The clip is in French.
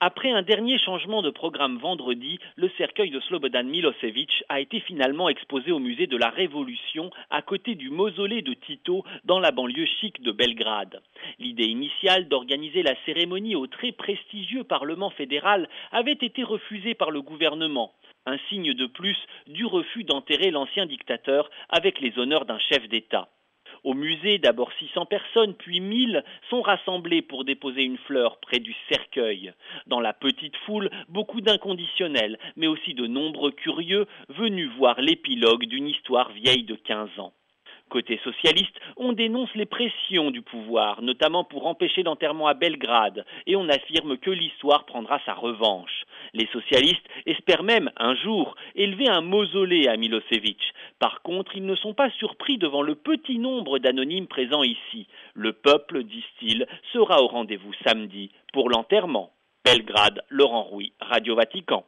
Après un dernier changement de programme vendredi, le cercueil de Slobodan Milošević a été finalement exposé au musée de la Révolution à côté du mausolée de Tito dans la banlieue chic de Belgrade. L'idée initiale d'organiser la cérémonie au très prestigieux Parlement fédéral avait été refusée par le gouvernement. Un signe de plus du refus d'enterrer l'ancien dictateur avec les honneurs d'un chef d'État. Au musée, d'abord 600 personnes, puis 1000 sont rassemblées pour déposer une fleur près du cercueil. Dans la petite foule, beaucoup d'inconditionnels, mais aussi de nombreux curieux venus voir l'épilogue d'une histoire vieille de 15 ans. Côté socialiste, on dénonce les pressions du pouvoir, notamment pour empêcher l'enterrement à Belgrade, et on affirme que l'histoire prendra sa revanche. Les socialistes espèrent même, un jour, élever un mausolée à Milošević. Par contre, ils ne sont pas surpris devant le petit nombre d'anonymes présents ici. Le peuple, disent-ils, sera au rendez-vous samedi pour l'enterrement. Belgrade, Laurent Rouy, Radio Vatican.